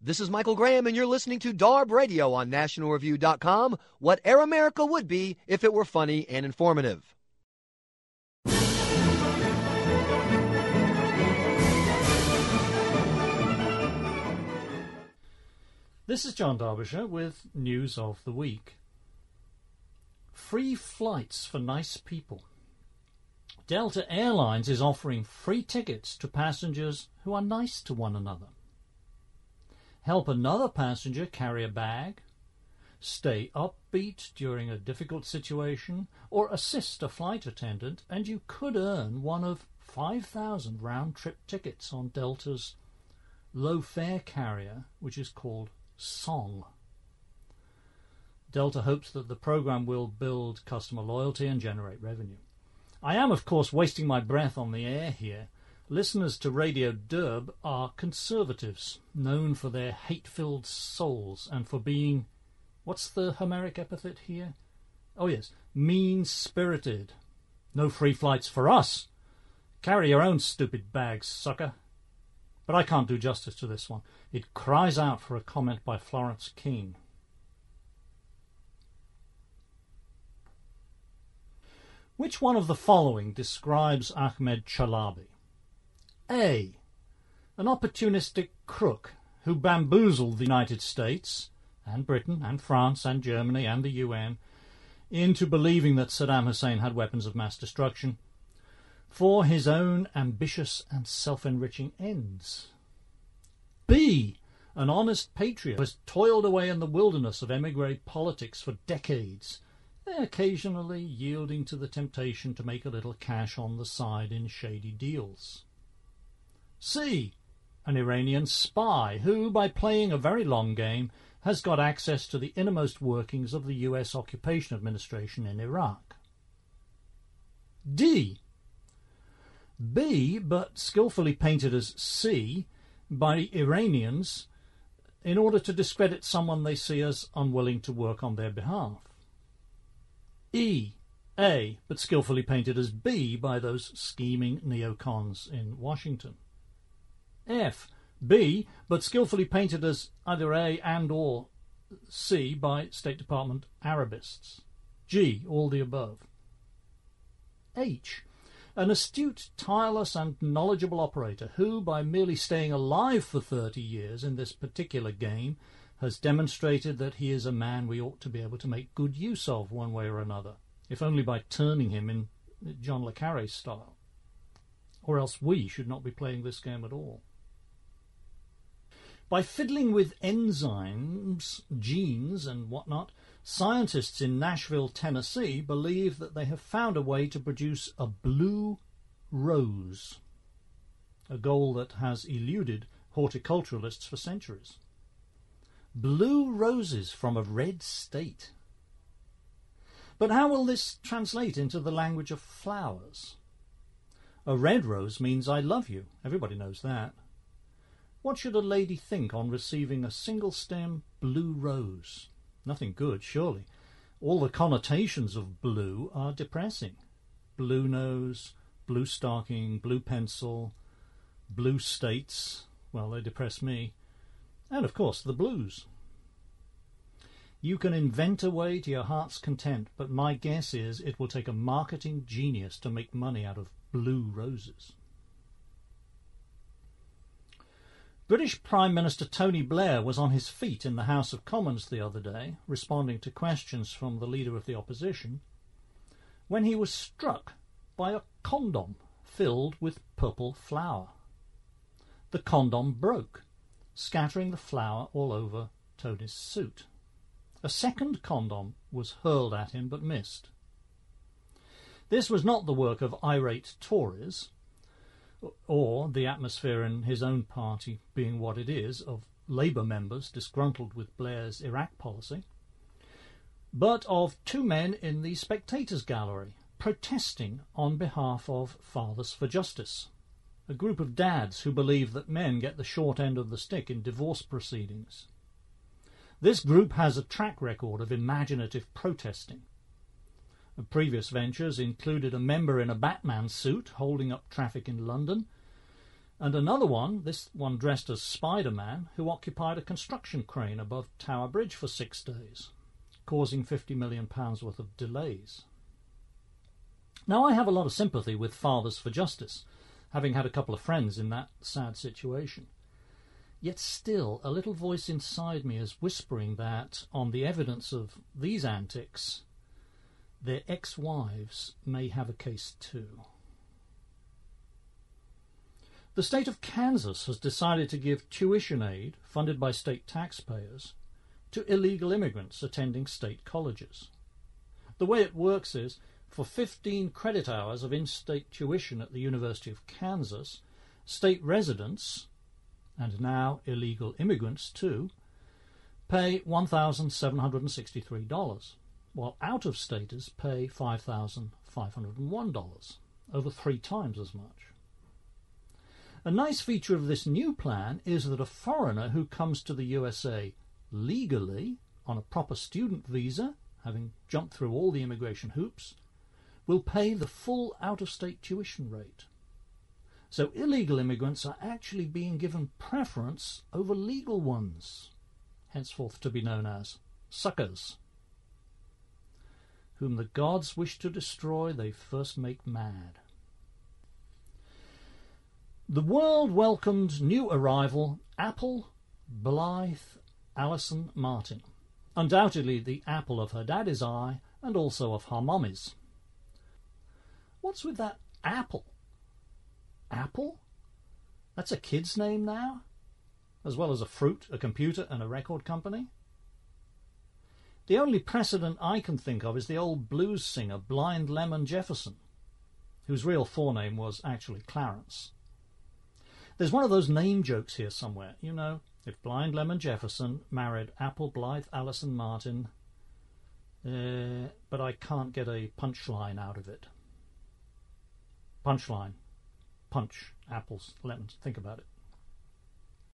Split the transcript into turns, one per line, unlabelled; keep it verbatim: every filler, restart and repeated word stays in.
This is Michael Graham, and you're listening to Darb Radio on National Review dot com. What Air America would be if it were funny and informative.
This is John Derbyshire with News of the Week. Free flights for nice people. Delta Airlines is offering free tickets to passengers who are nice to one another. Help another passenger carry a bag, stay upbeat during a difficult situation, or assist a flight attendant, and you could earn one of five thousand round-trip tickets on Delta's low-fare carrier, which is called Song. Delta hopes that the program will build customer loyalty and generate revenue. I am, of course, wasting my breath on the air here. Listeners to Radio Derb are conservatives, known for their hate-filled souls and for being, what's the Homeric epithet here? Oh yes, mean-spirited. No free flights for us. Carry your own stupid bags, sucker. But I can't do justice to this one. It cries out for a comment by Florence King. Which one of the following describes Ahmed Chalabi? A. An opportunistic crook who bamboozled the United States and Britain and France and Germany and the U N into believing that Saddam Hussein had weapons of mass destruction for his own ambitious and self-enriching ends. B. An honest patriot who has toiled away in the wilderness of emigre politics for decades, occasionally yielding to the temptation to make a little cash on the side in shady deals. C. An Iranian spy who, by playing a very long game, has got access to the innermost workings of the U S occupation administration in Iraq. D. B, but skillfully painted as C by Iranians in order to discredit someone they see as unwilling to work on their behalf. E. A, but skillfully painted as B by those scheming neocons in Washington. F. B, but skillfully painted as either A and or C by State Department Arabists. G. All the above. H. An astute, tireless and knowledgeable operator who, by merely staying alive for thirty years in this particular game, has demonstrated that he is a man we ought to be able to make good use of one way or another, if only by turning him in John le Carré style. Or else we should not be playing this game at all. By fiddling with enzymes, genes and whatnot, scientists in Nashville, Tennessee believe that they have found a way to produce a blue rose, a goal that has eluded horticulturalists for centuries. Blue roses from a red state. But how will this translate into the language of flowers? A red rose means I love you. Everybody knows that. What should a lady think on receiving a single-stem blue rose? Nothing good, surely. All the connotations of blue are depressing. Blue nose, blue stocking, blue pencil, blue states. Well, they depress me. And, of course, the blues. You can invent a way to your heart's content, but my guess is it will take a marketing genius to make money out of blue roses. British Prime Minister Tony Blair was on his feet in the House of Commons the other day, responding to questions from the Leader of the Opposition, when he was struck by a condom filled with purple flour. The condom broke, scattering the flour all over Tony's suit. A second condom was hurled at him but missed. This was not the work of irate Tories, or the atmosphere in his own party being what it is, of Labour members disgruntled with Blair's Iraq policy, but of two men in the spectators' gallery protesting on behalf of Fathers for Justice, a group of dads who believe that men get the short end of the stick in divorce proceedings. This group has a track record of imaginative protesting. Previous ventures included a member in a Batman suit holding up traffic in London, And another one, this one dressed as Spider-Man, who occupied a construction crane above Tower Bridge for six days, causing fifty million pounds worth of delays. Now, I have a lot of sympathy with Fathers for Justice, having had a couple of friends in that sad situation. Yet still, a little voice inside me is whispering that, on the evidence of these antics, their ex-wives may have a case too. The state of Kansas has decided to give tuition aid, funded by state taxpayers, to illegal immigrants attending state colleges. The way it works is, for fifteen credit hours of in-state tuition at the University of Kansas, state residents, and now illegal immigrants too, pay one thousand seven hundred sixty-three dollars, while out-of-staters pay five thousand five hundred one dollars, over three times as much. A nice feature of this new plan is that a foreigner who comes to the U S A legally, on a proper student visa, having jumped through all the immigration hoops, will pay the full out-of-state tuition rate. So illegal immigrants are actually being given preference over legal ones, henceforth to be known as suckers. Whom the gods wish to destroy, they first make mad. The world welcomed new arrival, Apple Blythe Allison Martin. Undoubtedly the apple of her daddy's eye, and also of her mummy's. What's with that Apple? Apple? That's a kid's name now? As well as a fruit, a computer, and a record company? The only precedent I can think of is the old blues singer Blind Lemon Jefferson, whose real forename was actually Clarence. There's one of those name jokes here somewhere. You know, if Blind Lemon Jefferson married Apple Blythe Allison Martin, uh, but I can't get a punchline out of it. Punchline. Punch. Apples. Lemons. Think about it.